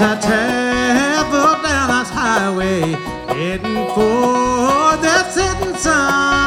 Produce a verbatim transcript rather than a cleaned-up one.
as I travel down this highway, heading for that setting sun.